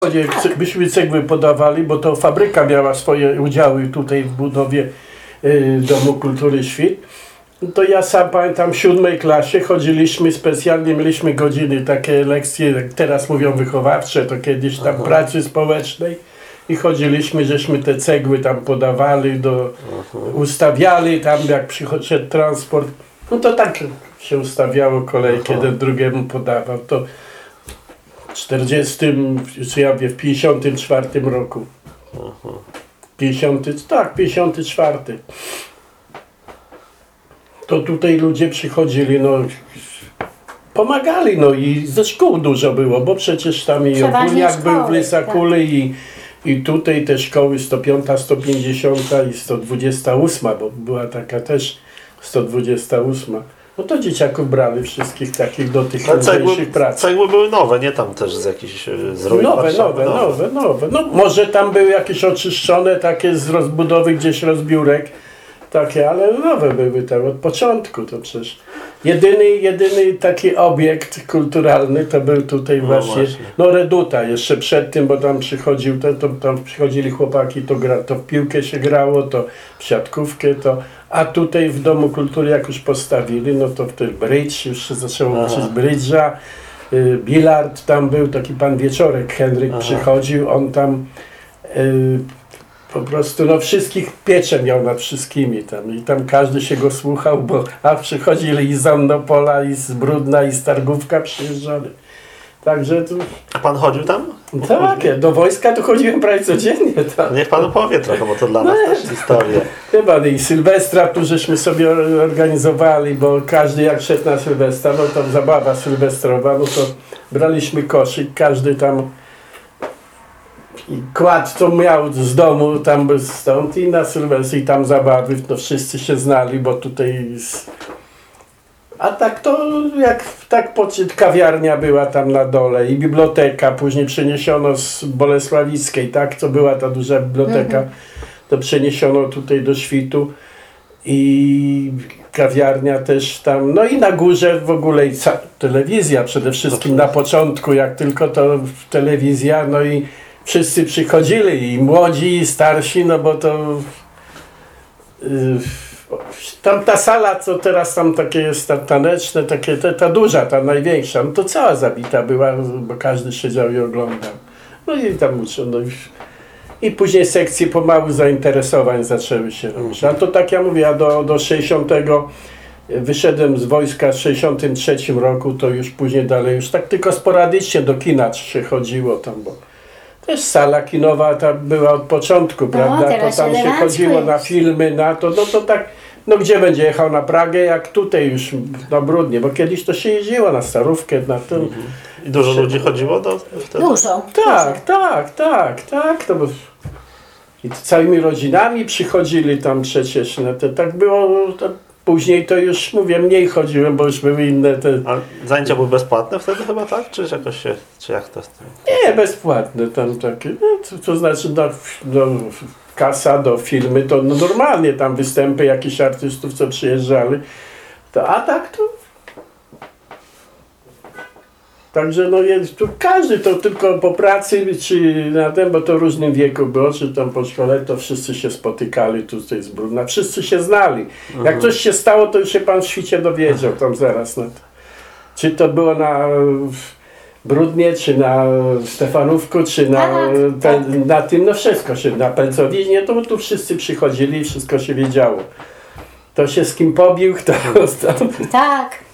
Byśmy cegły podawali, bo to fabryka miała swoje udziały tutaj w budowie Domu Kultury Świt. To ja sam pamiętam w 7 klasie chodziliśmy specjalnie, mieliśmy godziny, takie lekcje, jak teraz mówią wychowawcze, to kiedyś tam pracy społecznej i chodziliśmy, żeśmy te cegły tam podawali, ustawiali tam jak przyszedł transport. No to tak się ustawiało kolejkę, jeden drugiemu podawał. To w 40, czy ja wiem, w 54 roku. 54. To tutaj ludzie przychodzili, no pomagali, no i ze szkół dużo było, bo przecież tam i Opólniak był w Lysakuli i tutaj te szkoły 105, 150 i 128, bo była taka też 128. No to dzieciaków brali wszystkich takich do tych mniejszych prac. Cegły były nowe, nie tam też z jakichś ruin nowe. No może tam były jakieś oczyszczone, takie z rozbudowy gdzieś rozbiórek, takie, ale nowe były tam od początku. To przecież jedyny taki obiekt kulturalny to był tutaj właśnie, Reduta jeszcze przed tym, bo tam przychodził, tam przychodzili chłopaki, to w piłkę się grało, to w siatkówkę, a tutaj w Domu Kultury jak już postawili, no to wtedy bridge, już się zaczęło uczyć bridge'a, bilard tam był, taki pan Wieczorek, Henryk przychodził, on tam po prostu wszystkich pieczę miał nad wszystkimi tam i tam każdy się go słuchał, a przychodzili i z Annopola, i z Brudna, i z Targówka przyjeżdżali. Także tu... A pan chodził tam? Tak, do wojska to chodziłem prawie codziennie tam. Niech pan opowie trochę, bo to dla nas też historia. Chyba i Sylwestra, tu żeśmy sobie organizowali, bo każdy jak szedł na Sylwestra, no to zabawa sylwestrowa, no to braliśmy koszyk, każdy tam i kładł co miał z domu, tam stąd i na Sylwestra i tam zabawy, no wszyscy się znali, bo tutaj... A tak to jak kawiarnia była tam na dole i biblioteka, później przeniesiono z Bolesławickiej, tak, to była ta duża biblioteka, to przeniesiono tutaj do Świtu i kawiarnia też tam, no i na górze w ogóle i telewizja przede wszystkim na początku, jak tylko to telewizja, no i wszyscy przychodzili i młodzi i starsi, no bo to tam ta sala, co teraz tam takie jest taneczne, takie, ta duża, ta największa, no to cała zabita była, bo każdy siedział i oglądał. No i tam uczono. I później sekcje pomału zainteresowań zaczęły się robić. A to tak ja mówię, ja do 60 wyszedłem z wojska w 63 roku, to już później dalej, już tak tylko sporadycznie do kina się chodziło tam, bo też sala kinowa ta była od początku, prawda? To tam się chodziło na filmy, na to, no to tak, no gdzie będzie jechał na Pragę, jak tutaj już na Brudnie, bo kiedyś to się jeździło na Starówkę, na tym. I dużo ludzi chodziło wtedy? Dużo. Tak, to i całymi rodzinami przychodzili tam przecież, no to tak było, później to już mówię, mniej chodziłem, bo już były inne te... A zajęcia były bezpłatne wtedy chyba, tak? Czy jakoś się, czy jak to? Nie, bezpłatne tam takie, no, to znaczy kasa do filmy, to no, normalnie tam występy jakichś artystów, co przyjeżdżali, a tak to... Także no jest tu każdy, to tylko po pracy, czy na tym, bo to w różnym wieku było, czy tam po szkole, to wszyscy się spotykali tutaj z Brudna, wszyscy się znali. Jak coś się stało, to już się pan w Świcie dowiedział tam zaraz. No to, czy to było na Brudnie, czy na Stefanówku, czy na tym, no wszystko się, na Pęcowiźnie, to tu wszyscy przychodzili i wszystko się wiedziało. To się z kim pobił, kto... Tak.